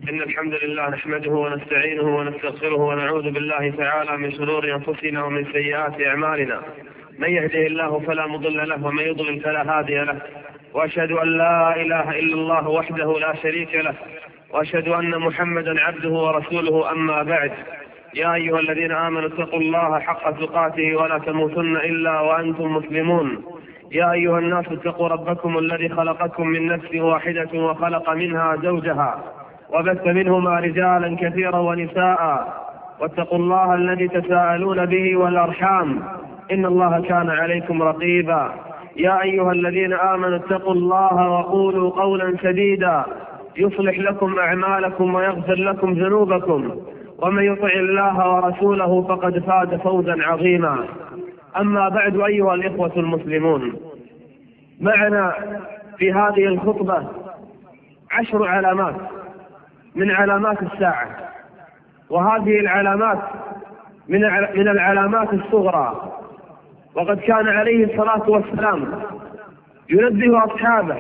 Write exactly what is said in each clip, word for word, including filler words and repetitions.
إن الحمد لله نحمده ونستعينه ونستغفره ونعوذ بالله تعالى من شرور أنفسنا ومن سيئات أعمالنا. من يهده الله فلا مضل له ومن يضلل فلا هادي له، وأشهد أن لا إله إلا الله وحده لا شريك له، وأشهد أن محمدا عبده ورسوله. أما بعد، يا أيها الذين آمنوا اتقوا الله حق تقاته ولا تموتن إلا وأنتم مسلمون. يا أيها الناس اتقوا ربكم الذي خلقكم من نفس واحدة وخلق منها زوجها وبث منهما رجالا كثيرا ونساء، واتقوا الله الذي تساءلون به والأرحام إن الله كان عليكم رقيبا. يا أيها الذين آمنوا اتقوا الله وقولوا قولا سديدا يصلح لكم أعمالكم ويغفر لكم ذنوبكم، ومن يطع الله ورسوله فقد فاز فوزا عظيما. أما بعد، أيها الإخوة المسلمون، معنا في هذه الخطبة عشر علامات من علامات الساعة، وهذه العلامات من من العلامات الصغرى. وقد كان عليه الصلاة والسلام ينبه أصحابه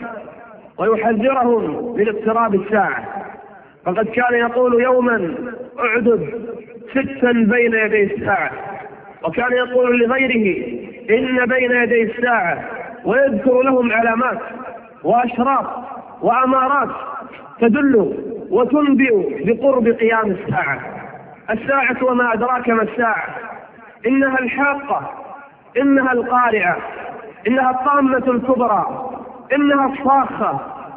ويحذرهم من اقتراب الساعة، فقد كان يقول يوما اعدد ستا بين يدي الساعة، وكان يقول لغيره إن بين يدي الساعة، ويذكر لهم علامات وأشراط وأمارات تدل وتنبئ بقرب قيام الساعة. الساعة وما أدراك ما الساعة، إنها الحاقة، إنها القارعة، إنها الطامة الكبرى، إنها الصاخة،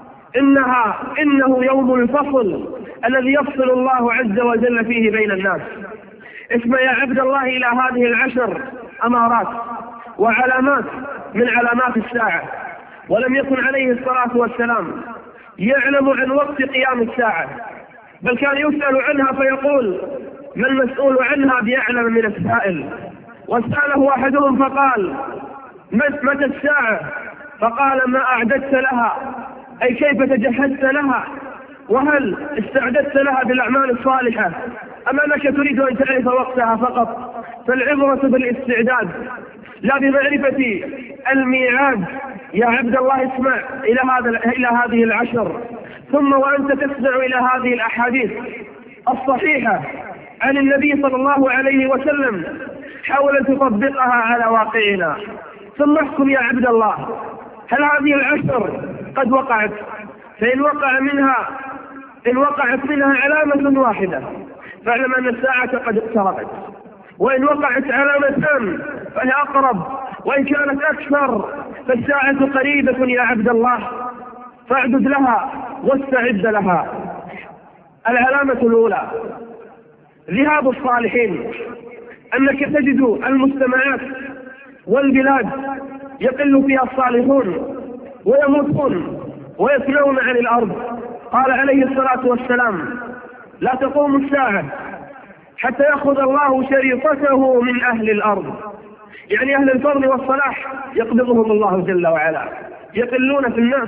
إنها إنه يوم الفصل الذي يفصل الله عز وجل فيه بين الناس. اسمع يا عبد الله إلى هذه العشر أمارات وعلامات من علامات الساعة. ولم يكن عليه الصلاة والسلام يعلم عن وقت قيام الساعة، بل كان يسأل عنها فيقول ما المسؤول عنها بأعلم من السائل. وسأله أحدهم فقال متى الساعة؟ فقال ما أعددت لها، أي كيف تجهزت لها، وهل استعددت لها بالأعمال الصالحة، أم أنك تريد أن تعرف وقتها فقط؟ فالعبرة بالاستعداد لا بمعرفة الميعاد. يا عبد الله اسمع إلى هذا إلى هذه العشر، ثم وأنت تسمع إلى هذه الأحاديث الصحيحة عن النبي صلى الله عليه وسلم، حاول أن تطبقها على واقعنا، ثم احكم يا عبد الله هل هذه العشر قد وقعت؟ فإن وقع منها إن وقعت منها علامة واحدة فاعلم أن الساعة قد اقتربت، وإن وقعت علامتان فهي أقرب، وإن كانت أكثر فالساعة قريبة يا عبد الله، فاعدد لها واستعد لها. العلامة الأولى ذهاب الصالحين، أنك تجد المجتمعات والبلاد يقل فيها الصالحون ويموتون ويفنون عن الأرض. قال عليه الصلاة والسلام لا تقوم الساعة حتى يأخذ الله شريطته من أهل الأرض، يعني أهل الفضل والصلاح يقبضهم الله جل وعلا، يقلون في الناس،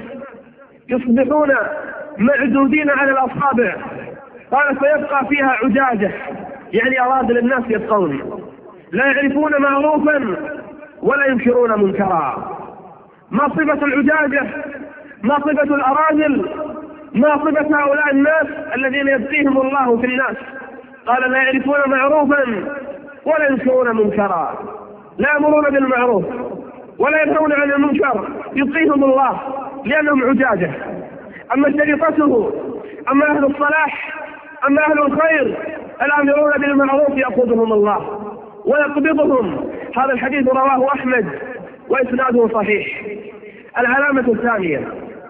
يصبحون معدودين على الأصابع. قال فيبقى فيها عجاجة، يعني أراذل الناس يبقون لا يعرفون معروفا ولا ينكرون منكرا. ما صفة العجاجة؟ ما صفة الأراذل؟ ما صفة هؤلاء الناس الذين يبقيهم الله في الناس؟ قال لا يعرفون معروفا ولا ينكرون منكرا، لا يأمرون بالمعروف ولا ينهون عن المنكر، يبقيهم الله لأنهم عجاجة. أما شريطته، أما أهل الصلاح، أما أهل الخير الآمرون بالمعروف يأخذهم الله ويقبضهم. هذا الحديث رواه أحمد وإسناده صحيح. العلامة الثانية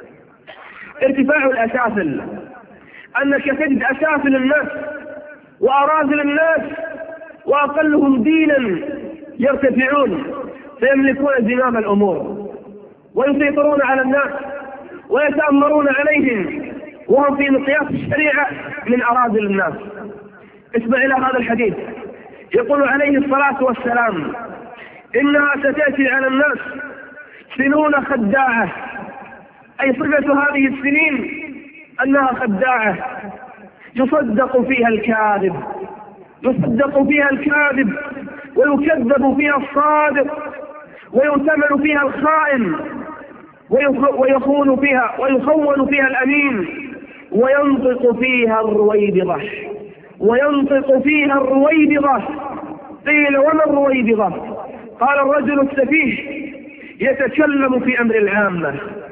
ارتفاع الأسافل، أنك تجد أسافل الناس وأراذل الناس وأقلهم دينا يرتفعون، فيملكون زمام الأمور ويسيطرون على الناس ويتأمرون عليهم، وهم في مقياس الشريعة من أراذل الناس. اسمع إلى هذا الحديث، يقول عليه الصلاة والسلام إنها ستأتي على الناس سنون خداعة، أي صفة هذه السنين أنها خداعة، يصدق فيها الكاذب يصدق فيها الكاذب ويكذب فيها الصادق، ويؤتمن فيها الخائن، ويخون فيها ويخون فيها الأمين، وينطق فيها الرويبضة وينطق فيها الرويبضة. قيل وما الرويبضة؟ قال الرجل السفيه يتكلم في أمر العامة،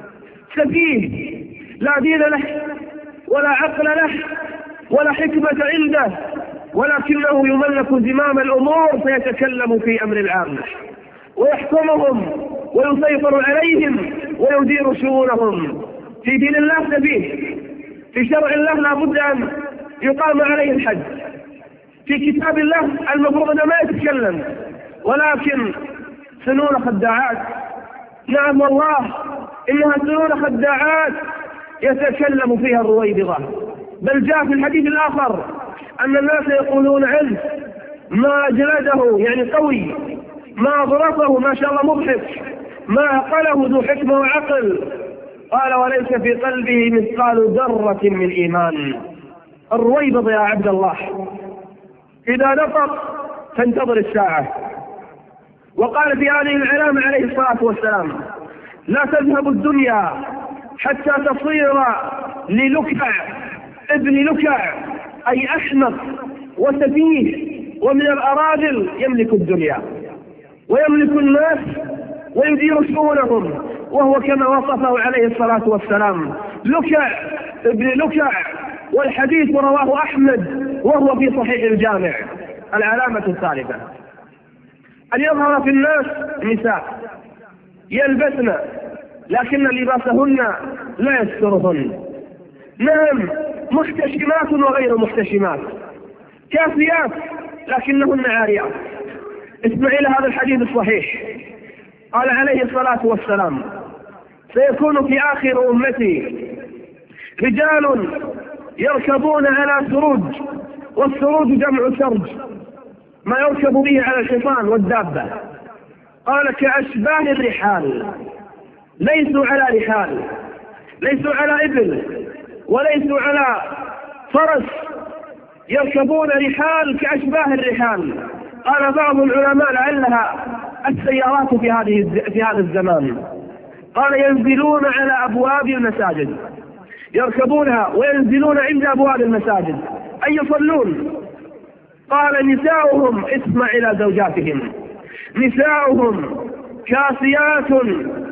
سفيه لا دين له ولا عقل له ولا حكمة عنده، ولكنه يملك زمام الأمور فيتكلم في أمر العامة ويحكمهم ويسيطر عليهم ويدير شؤونهم. في دين الله سفيه، في شرع الله لا بد أن يقام عليه الحد، في كتاب الله المفروض أنه ما يتكلم، ولكن سنون خداعات. نعم والله إنها سنون خداعات يتكلم فيها الرويبضة. بل جاء في الحديث الآخر أن الناس يقولون عنه ما جلده يعني قوي، ما ضرفه ما شاء الله مضحك، ما عقله ذو حكمة وعقل. قال وليس في قلبه مثقال ذرة من إيمان. الرويبض يا عبد الله إذا نطق تنتظر الساعة. وقال في هذه العلامة عليه الصلاة والسلام لا تذهب الدنيا حتى تصير للكع ابن لكع، أي أحمق وسفيه ومن الأراذل يملك الدنيا ويملك الناس ويدير شؤونهم، وهو كما وصفه عليه الصلاة والسلام لكع ابن لكع. والحديث رواه أحمد وهو في صحيح الجامع. العلامة الثالثة أن يظهر في الناس نساء يلبسن لكن لباسهن لا يسترهن. نعم محتشمات وغير محتشمات، كافيات لكنهن عاريات. اسمع إلى هذا الحديث الصحيح. قال عليه الصلاة والسلام سيكون في آخر أمتي رجال يركبون على سروج، والسروج جمع سرج ما يركب به على الحصان والدابة. قال كأشباه الرحال، ليسوا على رحال، ليسوا على إبل وليسوا على فرس، يركبون رحال كأشباه الرحال. قال بعض العلماء لعلها السيارات في هذه في هذا الزمان. قال ينزلون على أبواب المساجد، يركبونها وينزلون عند أبواب المساجد أي يصلون. قال نساؤهم اسمع إلى زوجاتهم، نساؤهم كاسيات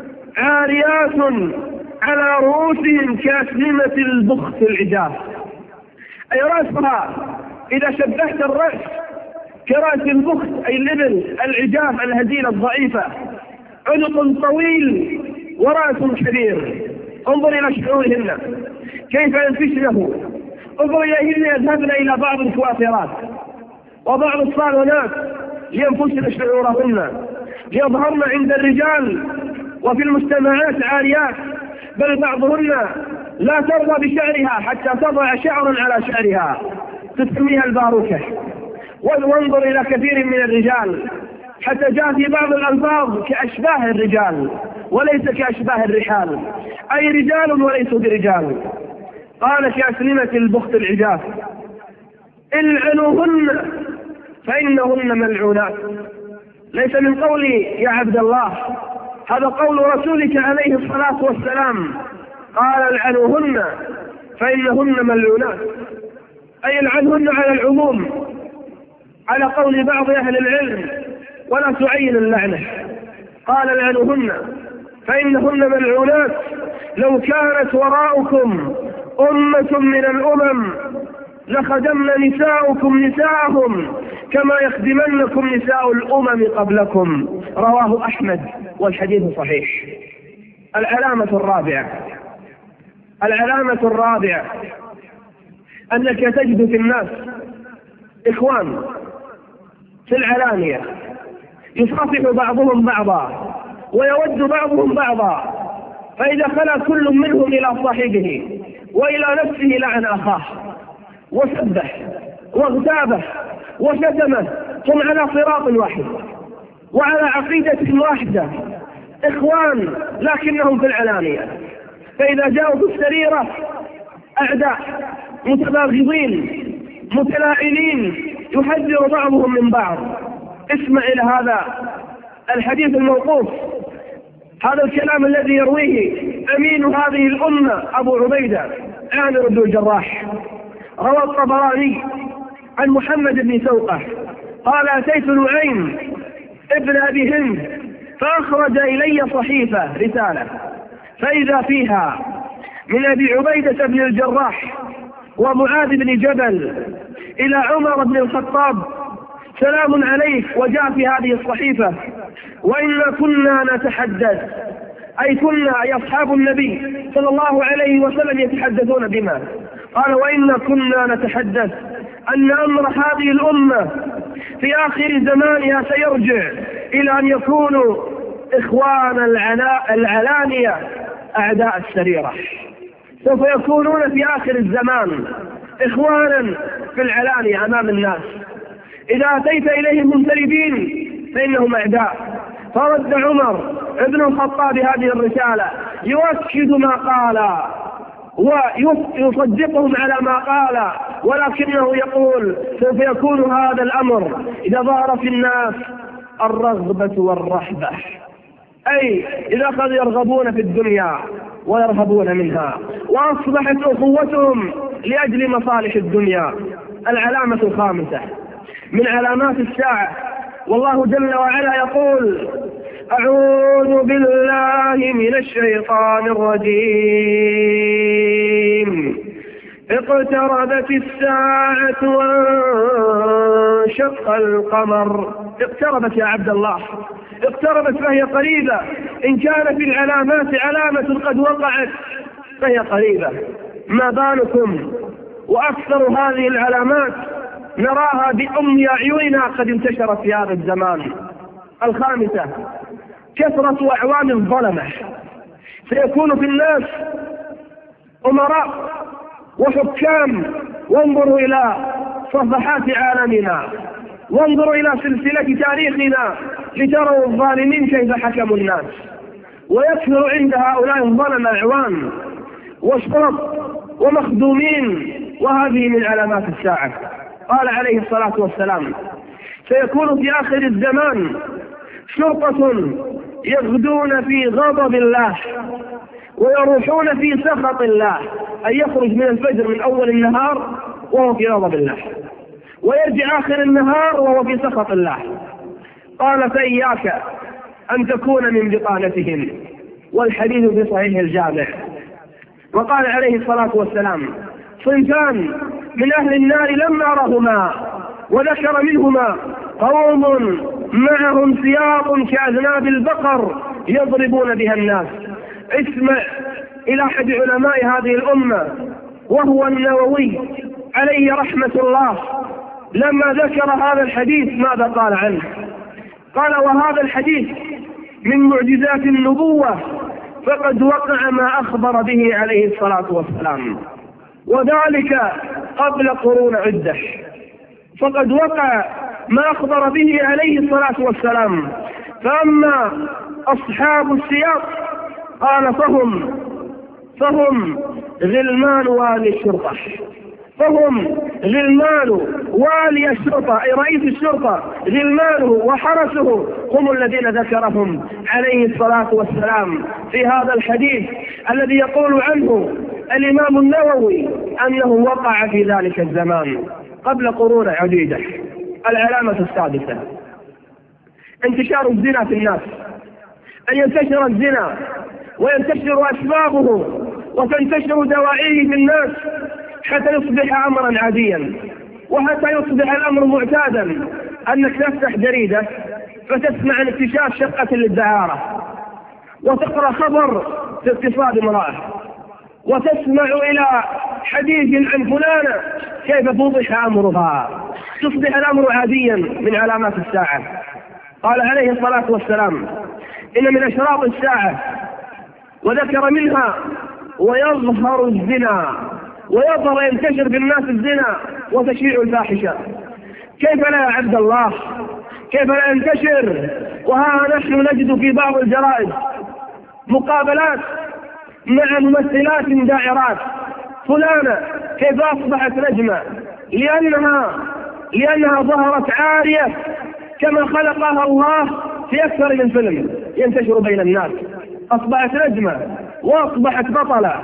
عاريات على رؤوسهم كأسنمة البخت العجاف، أي رأسها إذا شبهت الرأس كرأس البخت أي الإبل العجاف الهزيلة الضعيفة، عنق طويل ورأس كبير. انظر إلى شعورهن كيف ينفشنه، انظر إليهن يذهبن إلى بعض الكوافرات وبعض الصالونات لينفشن شعورهن، ليظهرن عند الرجال وفي المجتمعات عاريات. بل بعضهن لا ترضى بشعرها حتى تضع شعرا على شعرها تسميها الباروكة. وانظر إلى كثير من الرجال حتى جاء في بعض الألفاظ كأشباه الرجال وليس كأشباه الرحال، أي رجال وليسوا برجال. قال كأسنمة البخت العجاف العنوهن فإنهن ملعونات. ليس من قولي يا عبد الله، هذا قول رسولك عليه الصلاة والسلام. قال العنوهن فإنهن ملعونات، أي العنهن على العموم على قول بعض أهل العلم ولا تعين اللعنة. قال العنوهن فإنهن ملعونات. لو كانت وراءكم أمة من الأمم لخدمن نساؤكم نساءهم كما يخدمنكم نساء الأمم قبلكم. رواه أحمد والحديث صحيح. العلامة الرابعة العلامة الرابعة أنك تجد في الناس إخوان في العلانية يصافح بعضهم بعضا ويود بعضهم بعضا، فإذا خلا كل منهم إلى صاحبه وإلى نفسه لعن أخاه وسبه واغتابه وشتمه، هم على صراط واحد وعلى عقيدة واحدة، إخوان لكنهم في العلانية. فإذا جاءوا في السريرة أعداء متباغضين متلاعنين يحذر بعضهم من بعض. اسمع إلى هذا الحديث الموقوف، هذا الكلام الذي يرويه أمين هذه الأمة أبو عبيدة عامر بن الجراح. روى الطبراني عن محمد بن سوقة قال أتيت نعيم ابن أبي هند فأخرج إلي صحيفة رسالة فإذا فيها من أبي عبيدة بن الجراح ومعاذ بن جبل إلى عمر بن الخطاب سلام عليك. وجاء في هذه الصحيفة وإنا كنا نتحدث، أي كنا أي أصحاب النبي صلى الله عليه وسلم يتحدثون بما قال وإنا كنا نتحدث أن أمر هذه الأمة في آخر زمانها سيرجع إلى أن يكونوا إخوان العلانية أعداء السريرة. سوف يكونون في آخر الزمان إخوانا في العلانية أمام الناس، إذا أتيت إليهم منتلبين فإنهم أعداء. فرد عمر ابن الخطاب هذه الرسالة يؤكد ما قال ويصدقهم على ما قال، ولكنه يقول سوف يكون هذا الأمر إذا ظهر في الناس الرغبة والرهبة، أي إذا قد يرغبون في الدنيا ويرهبون منها، وأصبحت أخوتهم لأجل مصالح الدنيا. العلامة الخامسة من علامات الساعة، والله جل وعلا يقول أعوذ بالله من الشيطان الرجيم اقتربت الساعة وانشق القمر. اقتربت يا عبد الله، اقتربت فهي قريبة. إن كان في العلامات علامة قد وقعت فهي قريبة، ما بالكم وأكثر هذه العلامات نراها بأم أعيننا قد انتشرت في هذا الزمان. الخامسة كثرة أعوان الظلمة، سيكون في الناس أمراء وحكام. وانظروا إلى صفحات عالمنا، وانظروا إلى سلسلة تاريخنا لتروا الظالمين كيف حكموا الناس. ويكثر عند هؤلاء الظلمة أعوان وشرط ومخدومين، وهذه من علامات الساعة. قال عليه الصلاة والسلام سيكون في آخر الزمان شرطة يغدون في غضب الله ويروحون في سخط الله، أن يخرج من الفجر من أول النهار وهو في غضب الله، ويرجع آخر النهار وهو في سخط الله. قال فإياك أن تكون من بطانتهم، والحديث في صحيح الجامع. وقال عليه الصلاة والسلام صنفان من أهل النار لم أرهما، وذكر منهما قوم معهم سياط كأذناب البقر يضربون بها الناس. اسمع إلى أحد علماء هذه الأمة وهو النووي عليه رحمة الله، لما ذكر هذا الحديث ماذا قال عنه؟ قال وهذا الحديث من معجزات النبوة، فقد وقع ما أخبر به عليه الصلاة والسلام، وذلك قبل قرون عدة. فقد وقع ما أخبر به عليه الصلاة والسلام. فأما أصحاب السياق قال فهم فهم غلمان والي الشرطة، فهم غلمان والي الشرطة أي رئيس الشرطة، غلمانه وحرسه هم الذين ذكرهم عليه الصلاة والسلام في هذا الحديث الذي يقول عنه الإمام النووي أنه وقع في ذلك الزمان قبل قرون عديدة. العلامة السادسة انتشار الزنا في الناس، أن ينتشر الزنا وينتشر أسبابه وتنتشر دواعيه في الناس حتى يصبح أمرا عاديا، وحتى يصبح الأمر معتادا، أنك تفتح جريدة فتسمع عن اكتشاف شقة للدعارة، وتقرأ خبر في اغتصاب امرأة، وتسمع إلى حديث عن فلانة كيف توضح أمرها، تصبح الأمر عاديا من علامات الساعة. قال عليه الصلاة والسلام إن من أشراط الساعة وذكر منها ويظهر الزنا، ويظهر ينتشر بالناس الزنا وتشيع الفاحشة. كيف لا يا عبد الله، كيف لا ينتشر؟ وها نحن نجد في بعض الجرائد مقابلات مع ممثلات داعرات، فلانة كيف أصبحت نجمة لأنها لأنها ظهرت عارية كما خلقها الله في أكثر من فيلم ينتشر بين الناس، أصبحت نجمة وأصبحت بطلة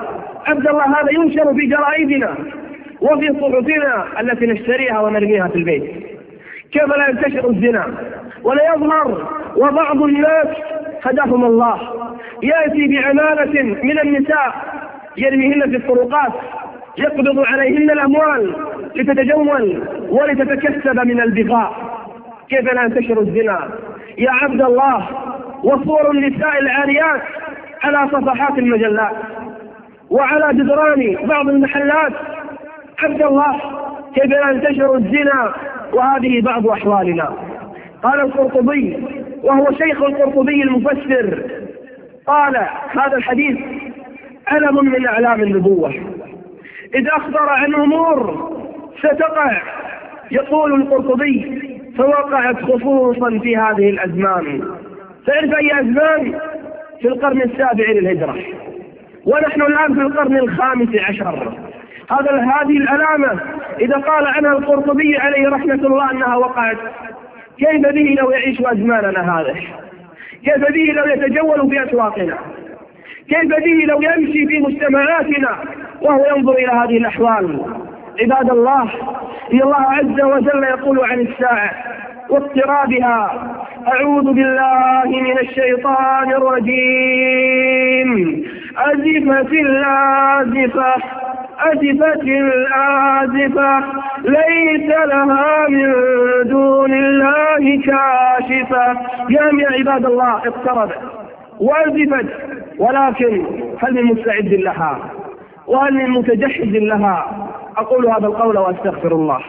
عبد الله هذا ينشر في جرائدنا وفي صحفنا التي نشتريها ونرميها في البيت. كيف لا ينتشر الزنا ولا يظهر؟ وبعض الناس هداهم الله يأتي بعمالة من النساء يرميهن في الطرقات، يقبض عليهن الأموال لتتجول ولتتكسب من البغاء. كيف لا ينتشر الزنا يا عبد الله؟ وصور النساء العاريات على صفحات المجلات وعلى جدران بعض المحلات. عبد الله كيف لا ينتشر الزنا؟ وهذه بعض أحوالنا. قال القرطبي وهو شيخ القرطبي المفسر، قال هذا الحديث علم من أعلام النبوة إذ أخبر عن أمور ستقع. يقول القرطبي فوقعت خصوصا في هذه الأزمان. تعرف أي أزمان؟ في القرن السابع للهجرة، ونحن الآن في القرن الخامس عشر. هذا هذه العلامة إذا قال عنها القرطبي عليه رحمة الله أنها وقعت، كيف به لو يعيش أزماننا هذه؟ كيف به لو يتجول في أسواقنا؟ كيف به لو يمشي في مجتمعاتنا وهو ينظر إلى هذه الأحوال؟ عباد الله، إن الله عز وجل يقول عن الساعة واقترابها: أعوذ بالله من الشيطان الرجيم، أزفت الآزفة أزفت الآزفة ليس لها من دون الله كاشفة. يا عباد الله اقتربت وأزفت، ولكن هل من مستعد لها؟ وهل من متجهز لها؟ أقول هذا القول وأستغفر الله.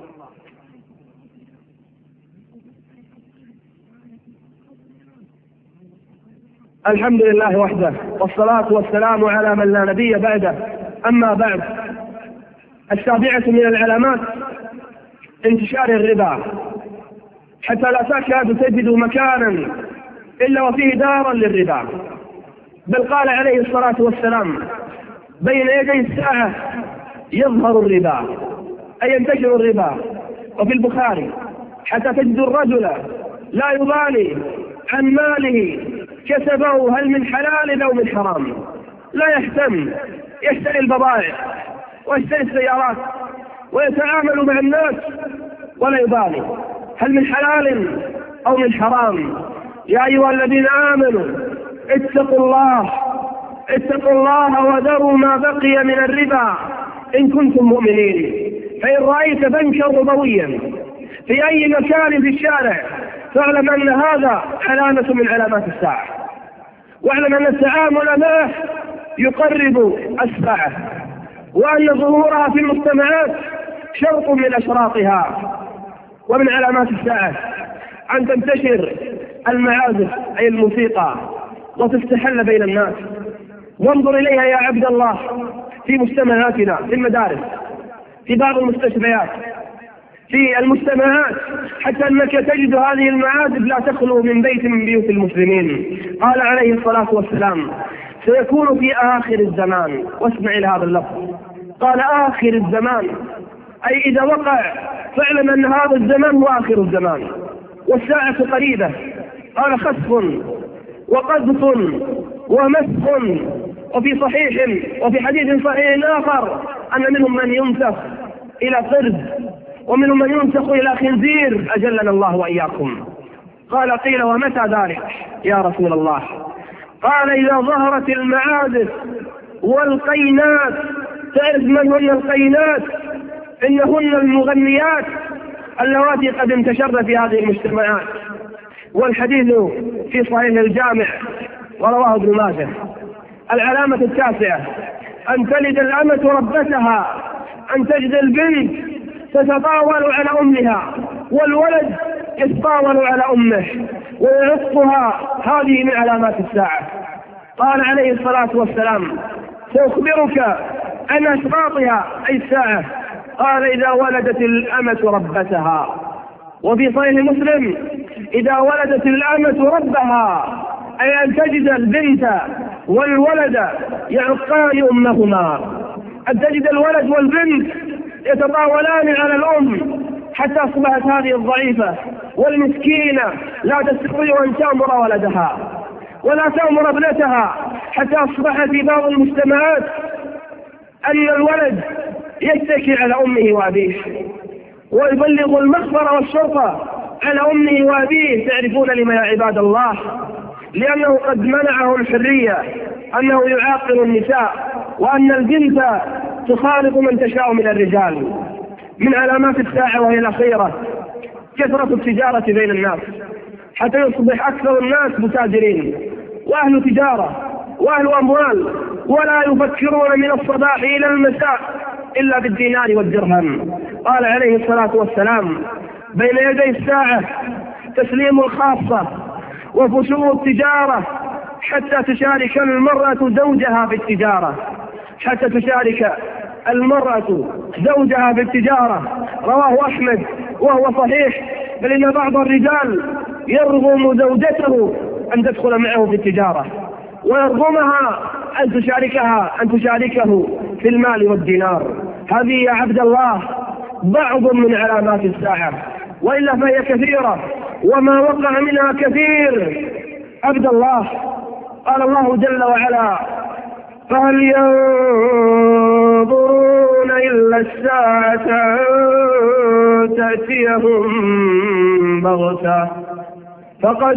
الحمد لله وحده، والصلاة والسلام على من لا نبي بعده. أما بعد، السابعة من العلامات انتشار الربا، حتى لا تكاد تجد مكانا إلا وفيه دارا للربا. بل قال عليه الصلاة والسلام: بين يدي الساعة يظهر الربا، أي ينتشر الربا. وفي البخاري: حتى تجد الرجل لا يبالي عن ماله كسبه هل من حلال أو من حرام، لا يهتم، يشتري البضائع ويشتري السيارات ويتعامل مع الناس ولا يبالي هل من حلال أو من حرام. يا أيها الذين آمنوا اتقوا الله اتقوا الله وذروا ما بقي من الربا إن كنتم مؤمنين. فإن رأيت بنكا ربويا في أي مكان في الشارع فاعلم أن هذا علامة من علامات الساعة، واعلم أن التعامل معه يقرب الساعة، وأن ظهورها في المجتمعات شرط من أشراطها. ومن علامات الساعة أن تنتشر المعازف أي الموسيقى وتستحل بين الناس. وانظر إليها يا عبد الله في مجتمعاتنا، في المدارس، في بعض المستشفيات، في المجتمعات، حتى أنك تجد هذه المعازف لا تخلو من بيت من بيوت المسلمين. قال عليه الصلاة والسلام: سيكون في آخر الزمان. واسمع إلى هذا اللفظ، قال آخر الزمان، أي إذا وقع فاعلم أن هذا الزمان هو آخر الزمان والساعة قريبة. قال: خسف وقذف ومسخ. وفي صحيح وفي حديث صحيح آخر أن منهم من ينسخ إلى قرد ومنهم من ينسخ إلى خنزير، أجلنا الله وإياكم. قال: قيل ومتى ذلك يا رسول الله؟ قال: إذا ظهرت المعازف والقينات. تعرف من هن القينات؟ إنهن المغنيات اللواتي قد انتشرن في هذه المجتمعات. والحديث في صحيح الجامع ورواه ابن ماجه. العلامة التاسعة أن تلد الأمة ربتها، أن تجد البنت تتطاول على أمها والولد يتطاول على أمه ويعصها. هذه من علامات الساعة. قال عليه الصلاة والسلام: سأخبرك عن أشراطها أي الساعة. قال: إذا ولدت الأمة ربتها. وفي صحيح مسلم: إذا ولدت الأمة ربها، أي أن تجد البنت والولد يعقان أمهما، أن تجد الولد والبنت يتطاولان على الأم حتى أصبحت هذه الضعيفة والمسكينة لا تستطيع أن تأمر ولدها ولا تأمر ابنتها، حتى أصبحت في بعض المجتمعات أن الولد يشتكي على أمه وأبيه ويبلغ المخبر والشرطة على أمه وأبيه. تعرفون لما يا عباد الله؟ لأنه قد منعه الحرية، أنه يعاقل النساء، وأن البنت تخالط من تشاء من الرجال. من علامات الساعة وهي الأخيرة كثرة التجارة بين الناس، حتى يصبح أكثر الناس متاجرين وأهل تجارة وأهل أموال، ولا يفكرون من الصباح إلى المساء إلا بالدينار والدرهم. قال عليه الصلاة والسلام: بين يدي الساعة تسليم الخاصة وفشو التجارة، حتى تشارك المرأة زوجها في التجارة حتى تشارك المرأة زوجها في التجارة. رواه أحمد وهو صحيح. بل إن بعض الرجال يرغم زوجته أن تدخل معه في التجارة، ويرغمها أن تشاركها أن تشاركه في المال والدينار. هذه يا عبد الله بعض من علامات الساعة، وإلا فهي كثيرة، وما وقع منها كثير. عبد الله، قال الله جل وعلا: فهل ينظرون إلا الساعة أن تأتيهم بغتة فقد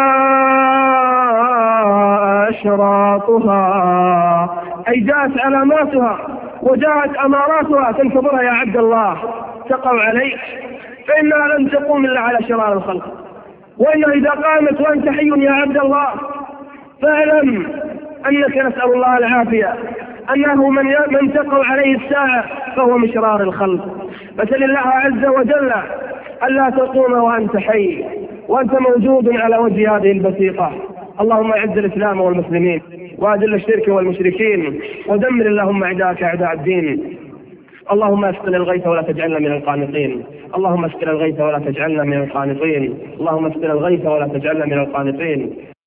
جاء أشراطها، أي جاءت علاماتها وجاءت أماراتها تنتظرها يا عبد الله تقع عليك، فإنها لن تقوم إلا على شرار الخلق. وإنها إذا قامت وأنت حي يا عبد الله فاعلم أنك، نسأل الله العافية، أنه من من تقع عليه الساعة فهو من شرار الخلق. فسل الله عز وجل ألا تقوم وأنت حي وأنت موجود على وجه هذه البسيطة. اللهم أعز الإسلام والمسلمين وأذل الشرك والمشركين ودمر اللهم أعداءك أعداء الدين. اللهم اسقنا الغيث ولا تجعلنا من القانطين. اللهم اسقنا الغيث ولا تجعلنا من القانطين. اللهم اسقنا الغيث ولا تجعلنا من القانطين.